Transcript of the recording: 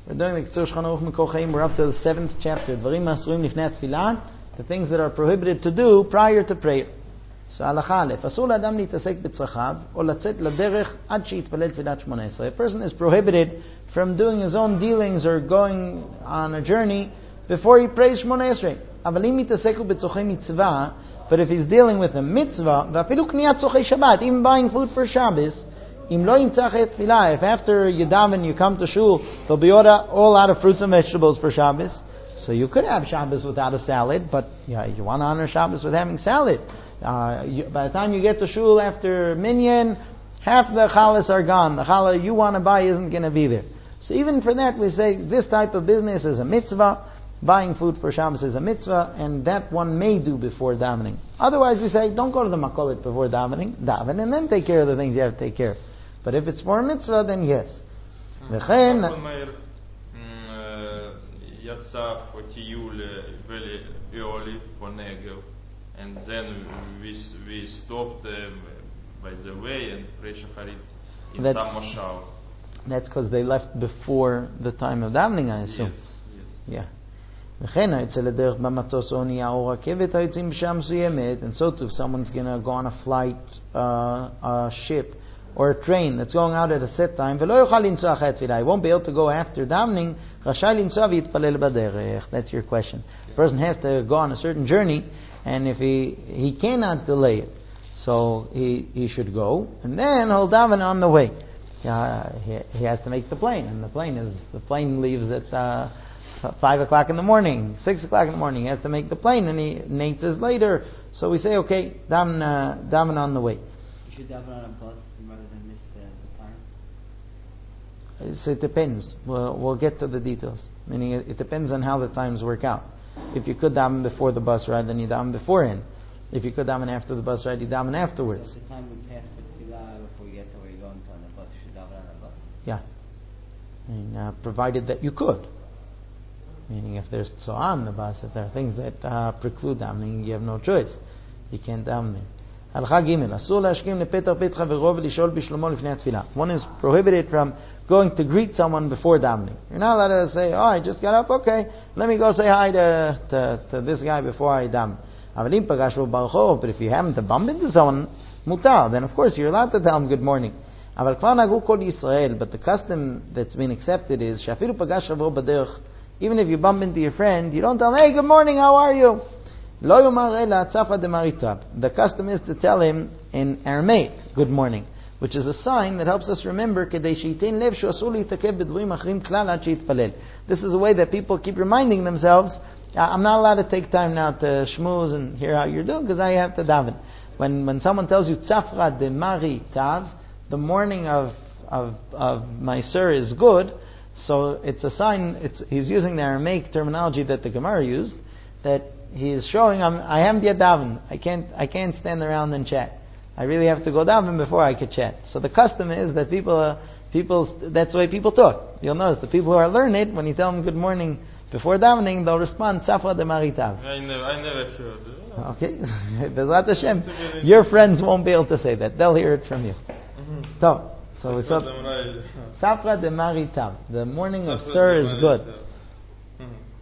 We're doing the Kitzur Shulchan Aruch Mikor Chaim. We're up to the 7th chapter. Dvarim Asruim Lifnei Tfilah, the things that are prohibited to do prior to prayer. So Halacha Aleph, Asur L'Adam Litasek B'Tzachav, or Latzet L'Derech Ad She'Yitpalel Tfilat Shmoneh Esrei. A person is prohibited from doing his own dealings or going on a journey before he prays Shmoneh Esrei. Aval im Yitaseku B'Tzochei Mitzvah, but if he's dealing with a mitzvah, V'afilu Kniyat Tzochei Shabbat, even buying food for Shabbos, Im lo yimtzach tefillah. If after you daven you come to shul, there'll be all out of fruits and vegetables for Shabbos. So you could have Shabbos without a salad, but you want to honor Shabbos with having salad. By the time you get to shul after minyan, half the challahs are gone. The challah you want to buy isn't going to be there. So even for that we say this type of business is a mitzvah. Buying food for Shabbos is a mitzvah, and that one may do before davening. Otherwise we say don't go to the makolet before daven, and then take care of the things you have to take care of. But if it's for a mitzvah, then yes. Yatsa for Tiyul early for Negev, and then we stopped by the way and prayed Shacharit in some moshav. That's because they left before the time of davening, I assume. Yes. Yeah. And so too, if someone's going to go on a flight, a ship, or a train that's going out at a set time, he won't be able to go after davening. That's your question. The person has to go on a certain journey, and if he cannot delay it, so he should go, and then he'll daven on the way. He has to make the plane, and the plane leaves at 5 o'clock in the morning, 6 o'clock in the morning. He has to make the plane, and he nates later. So we say, okay, daven on the way. You should daven on a bus rather than miss the time? So it depends. We'll get to the details. Meaning it depends on how the times work out. If you could daven before the bus ride, then you daven beforehand. If you could daven after the bus ride, you daven afterwards. So the time we pass for tefillah before we get to where you're going to on the bus, you should daven on a bus? Yeah. And, provided that you could. Meaning if there's tzoah on the bus, if there are things that preclude davening, you have no choice. You can't daven there. One is prohibited from going to greet someone before davening. You're not allowed to say, I just got up, okay, let me go say hi to this guy before I daven. But if you happen to bump into someone, mutar, then of course you're allowed to tell him good morning. But the custom that's been accepted is, even if you bump into your friend, you don't tell him, hey, good morning, how are you? The custom is to tell him in Aramaic, good morning, which is a sign that helps us remember, this is a way that people keep reminding themselves, I'm not allowed to take time now to shmooze and hear how you're doing, because I have to daven. When someone tells you, Tzafra de Mari Tav, the morning of my sir is good, so it's a sign, he's using the Aramaic terminology that the Gemara used, that he's showing I am yet daven. I can't stand around and chat. I really have to go daven before I could chat. So the custom is that people that's the way people talk. You'll notice the people who are learned, when you tell them good morning before davening, they'll respond Tzafra de Maritav. I never heard. Okay, Bezrat Hashem, your friends won't be able to say that. They'll hear it from you. So we saw Tzafra de Maritav. The morning of Sir is good.